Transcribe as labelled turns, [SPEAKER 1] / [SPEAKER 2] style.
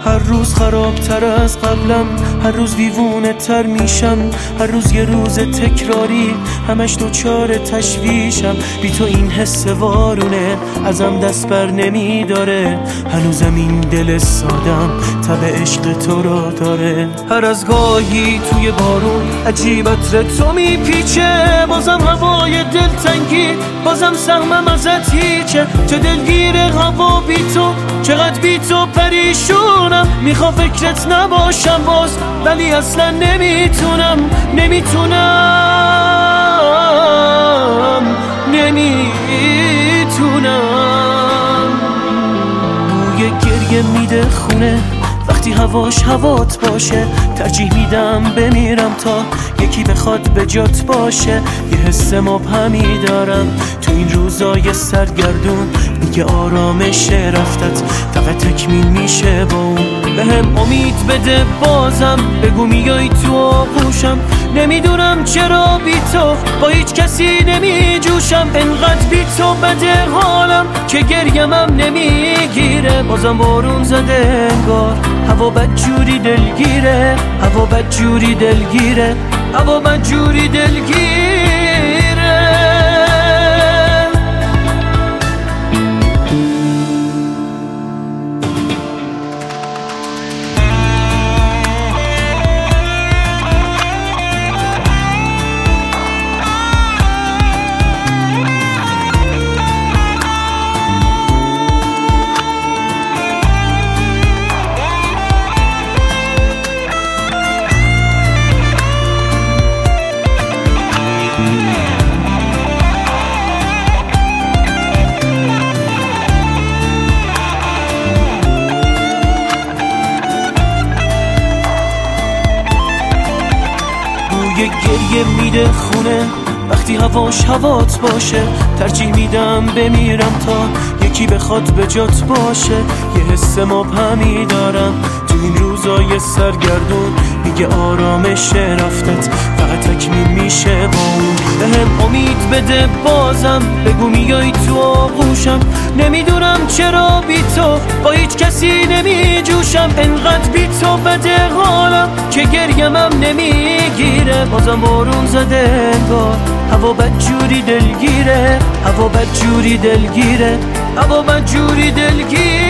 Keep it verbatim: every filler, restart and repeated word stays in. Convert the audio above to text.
[SPEAKER 1] هر روز خرابتر از قبلم، هر روز دیوونه تر میشم، هر روز یه روز تکراری، همش دوچار تشویشم. بی تو این حس وارونه ازم دست بر نمیداره، هنوزم این دل سادم تب عشق تو رو داره. هر از گاهی توی بارون عجیب عطر تو میپیچه، بازم هوای دلتنگی، بازم سهمم ازت هیچه. چه دلگیره هوا بی تو، چقدر بی تو پریشونم. میخوا فکرت نباشم باز، ولی اصلا نمیتونم نمیتونم نمیتونم. بوی گریه میده خونه وقتی هواش هوات باشه، ترجیح میدم بمیرم تا یکی بخواد به جات باشه. یه حس مبهمی دارم تو این روزای سرگردون، میگه آرامش رفتت فقط تکمیل میشه با اون. بهم امید بده بازم، بگو میای تو آغوشم. نمیدونم چرا بی تو با هیچ کسی نمیجوشم، انقدر بی تو بده حالم که گریمم نمیگیره. بازم بارون زده انگار، هوا بدجوری دلگیره، هوا بدجوری دلگیره، هوا بدجوری دلگیره. یه گریه میده خونه وقتی هواش هوات باشه، ترجیح میدم بمیرم تا یکی بخواد به جات باشه. یه حس مبهمی دارم تو این روزای سرگردون، میگه آرامش رفتت فقط تکمیل میشه با اون. بهم امید بده بازم، بگو میای تو آغوشم. نمیدونم چرا بی تو با هیچ کسی نمیجوشم، انقدر بی تو بده حالم که گریمم نمیگیره. بازم بارون زده انگار، هوا بدجوری دلگیره، هوا بدجوری دلگیره، هوا بدجوری دلگیره.